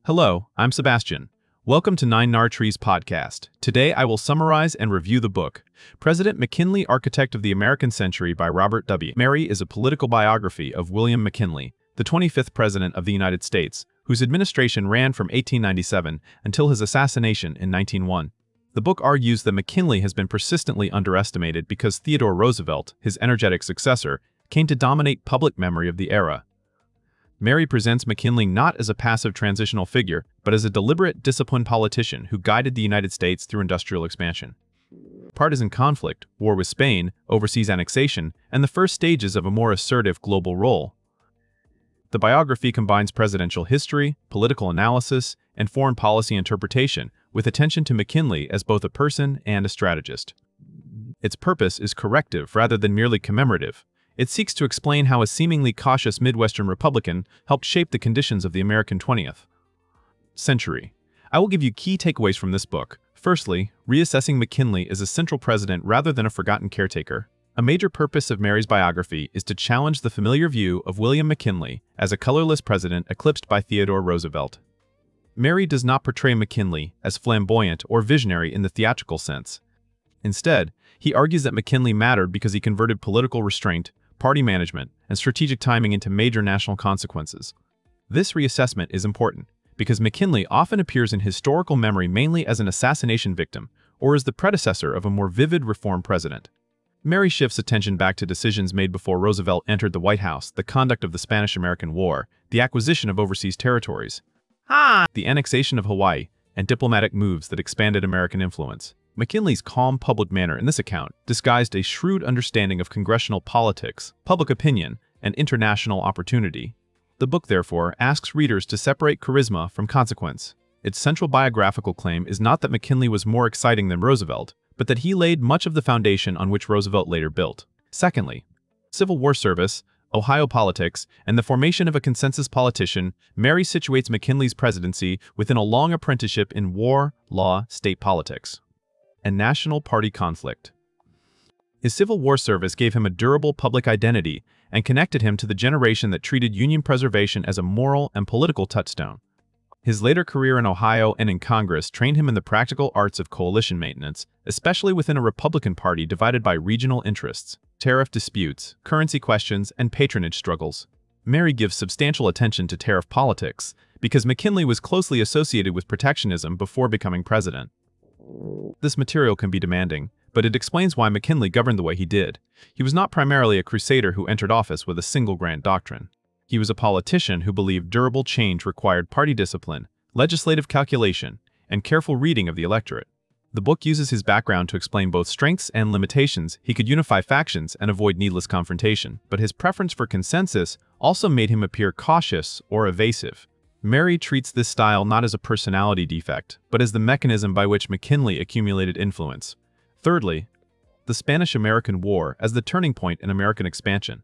Hello, I'm Sebastian. Welcome to Nine Nar Trees podcast. Today I will summarize and review the book, President McKinley, Architect of the American Century by Robert W. Mary is a political biography of William McKinley, the 25th President of the United States, whose administration ran from 1897 until his assassination in 1901. The book argues that McKinley has been persistently underestimated because Theodore Roosevelt, his energetic successor, came to dominate public memory of the era. Mary presents McKinley not as a passive transitional figure, but as a deliberate, disciplined politician who guided the United States through industrial expansion. Partisan conflict, war with Spain, overseas annexation, and the first stages of a more assertive global role. The biography combines presidential history, political analysis, and foreign policy interpretation, with attention to McKinley as both a person and a strategist. Its purpose is corrective rather than merely commemorative. It seeks to explain how a seemingly cautious Midwestern Republican helped shape the conditions of the American 20th century. I will give you key takeaways from this book. Firstly, reassessing McKinley as a central president rather than a forgotten caretaker. A major purpose of Mary's biography is to challenge the familiar view of William McKinley as a colorless president eclipsed by Theodore Roosevelt. Mary does not portray McKinley as flamboyant or visionary in the theatrical sense. Instead, he argues that McKinley mattered because he converted political restraint, party management, and strategic timing into major national consequences. This reassessment is important because McKinley often appears in historical memory mainly as an assassination victim or as the predecessor of a more vivid reform president. Mary shifts attention back to decisions made before Roosevelt entered the White House, the conduct of the Spanish-American War, the acquisition of overseas territories, the annexation of Hawaii, and diplomatic moves that expanded American influence. McKinley's calm public manner in this account disguised a shrewd understanding of congressional politics, public opinion, and international opportunity. The book, therefore, asks readers to separate charisma from consequence. Its central biographical claim is not that McKinley was more exciting than Roosevelt, but that he laid much of the foundation on which Roosevelt later built. Secondly, Civil War service, Ohio politics, and the formation of a consensus politician. Mary situates McKinley's presidency within a long apprenticeship in war, law, state politics, and national party conflict. His Civil War service gave him a durable public identity and connected him to the generation that treated Union preservation as a moral and political touchstone. His later career in Ohio and in Congress trained him in the practical arts of coalition maintenance, especially within a Republican Party divided by regional interests, tariff disputes, currency questions, and patronage struggles. Mary gives substantial attention to tariff politics because McKinley was closely associated with protectionism before becoming president. This material can be demanding, but it explains why McKinley governed the way he did. He was not primarily a crusader who entered office with a single grand doctrine. He was a politician who believed durable change required party discipline, legislative calculation, and careful reading of the electorate. The book uses his background to explain both strengths and limitations. He could unify factions and avoid needless confrontation, but his preference for consensus also made him appear cautious or evasive. Mary treats this style not as a personality defect, but as the mechanism by which McKinley accumulated influence. Thirdly, the Spanish-American War as the turning point in American expansion.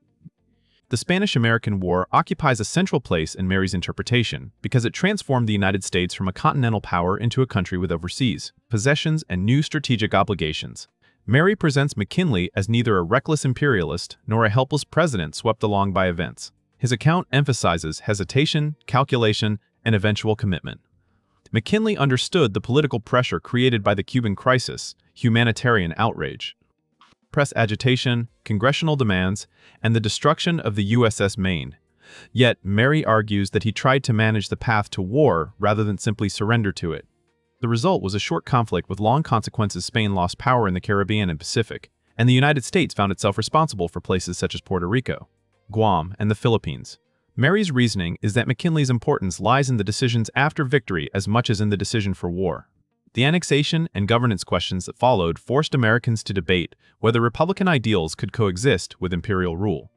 The Spanish-American War occupies a central place in Mary's interpretation because it transformed the United States from a continental power into a country with overseas possessions and new strategic obligations. Mary presents McKinley as neither a reckless imperialist nor a helpless president swept along by events. His account emphasizes hesitation, calculation, and eventual commitment. McKinley understood the political pressure created by the Cuban crisis, humanitarian outrage, press agitation, congressional demands, and the destruction of the USS Maine. Yet, Mary argues that he tried to manage the path to war rather than simply surrender to it. The result was a short conflict with long consequences. Spain lost power in the Caribbean and Pacific, and the United States found itself responsible for places such as Puerto Rico, Guam, and the Philippines. Mary's reasoning is that McKinley's importance lies in the decisions after victory as much as in the decision for war. The annexation and governance questions that followed forced Americans to debate whether Republican ideals could coexist with imperial rule.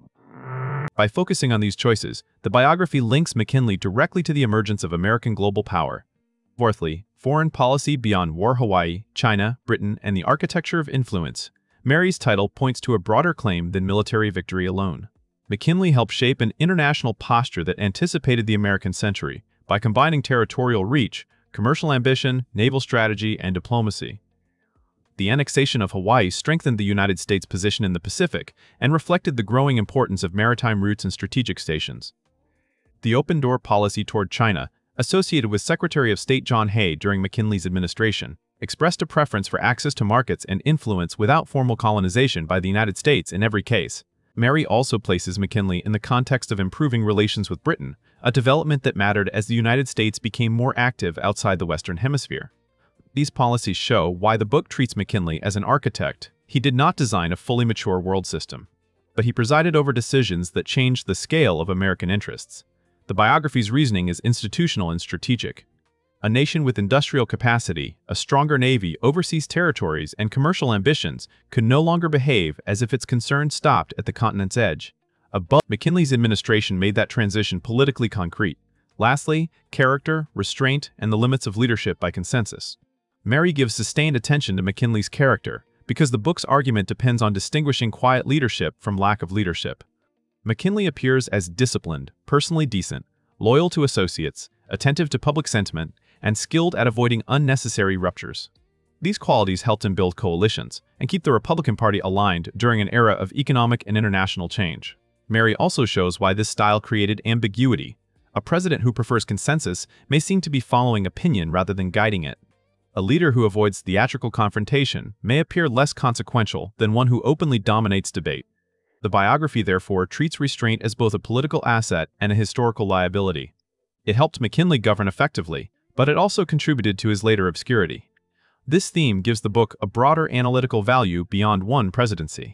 By focusing on these choices, the biography links McKinley directly to the emergence of American global power. Fourthly, foreign policy beyond war. Hawaii, China, Britain, and the architecture of influence. Mary's title points to a broader claim than military victory alone. McKinley helped shape an international posture that anticipated the American century by combining territorial reach, commercial ambition, naval strategy, and diplomacy. The annexation of Hawaii strengthened the United States' position in the Pacific and reflected the growing importance of maritime routes and strategic stations. The open-door policy toward China associated with Secretary of State John Hay during McKinley's administration, expressed a preference for access to markets and influence without formal colonization by the United States in every case. Mary also places McKinley in the context of improving relations with Britain, a development that mattered as the United States became more active outside the Western Hemisphere. These policies show why the book treats McKinley as an architect. He did not design a fully mature world system, but he presided over decisions that changed the scale of American interests. The biography's reasoning is institutional and strategic. A nation with industrial capacity, a stronger navy, overseas territories, and commercial ambitions could no longer behave as if its concerns stopped at the continent's edge. McKinley's administration made that transition politically concrete. Lastly, character, restraint, and the limits of leadership by consensus. Mary gives sustained attention to McKinley's character because the book's argument depends on distinguishing quiet leadership from lack of leadership. McKinley appears as disciplined, personally decent, loyal to associates, attentive to public sentiment, and skilled at avoiding unnecessary ruptures. These qualities helped him build coalitions and keep the Republican Party aligned during an era of economic and international change. Mary also shows why this style created ambiguity. A president who prefers consensus may seem to be following opinion rather than guiding it. A leader who avoids theatrical confrontation may appear less consequential than one who openly dominates debate. The biography, therefore, treats restraint as both a political asset and a historical liability. It helped McKinley govern effectively, but it also contributed to his later obscurity. This theme gives the book a broader analytical value beyond one presidency.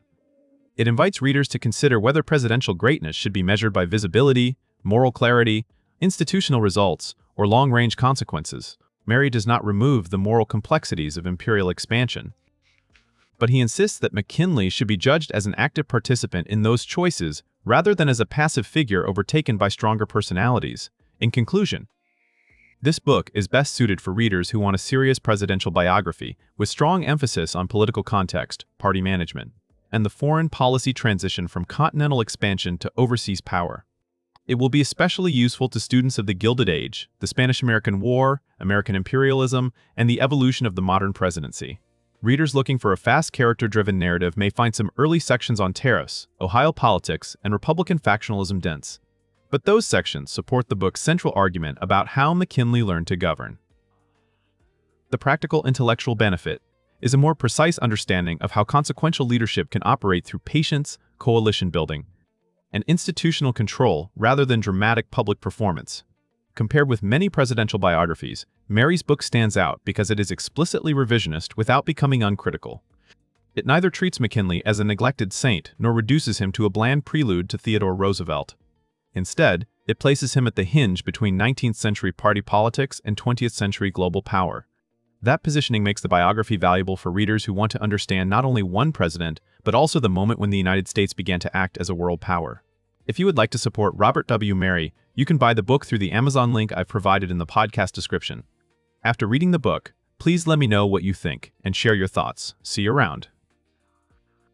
It invites readers to consider whether presidential greatness should be measured by visibility, moral clarity, institutional results, or long-range consequences. Mary does not remove the moral complexities of imperial expansion, but he insists that McKinley should be judged as an active participant in those choices rather than as a passive figure overtaken by stronger personalities. In conclusion, this book is best suited for readers who want a serious presidential biography with strong emphasis on political context, party management, and the foreign policy transition from continental expansion to overseas power. It will be especially useful to students of the Gilded Age, the Spanish-American War, American imperialism, and the evolution of the modern presidency. Readers looking for a fast character-driven narrative may find some early sections on tariffs, Ohio politics, and Republican factionalism dense. But those sections support the book's central argument about how McKinley learned to govern. The practical intellectual benefit is a more precise understanding of how consequential leadership can operate through patience, coalition building, and institutional control rather than dramatic public performance. Compared with many presidential biographies, Mary's book stands out because it is explicitly revisionist without becoming uncritical. It neither treats McKinley as a neglected saint nor reduces him to a bland prelude to Theodore Roosevelt. Instead, it places him at the hinge between 19th century party politics and 20th century global power. That positioning makes the biography valuable for readers who want to understand not only one president, but also the moment when the United States began to act as a world power. If you would like to support Robert W. Mary, you can buy the book through the Amazon link I've provided in the podcast description. After reading the book, please let me know what you think and share your thoughts. See you around.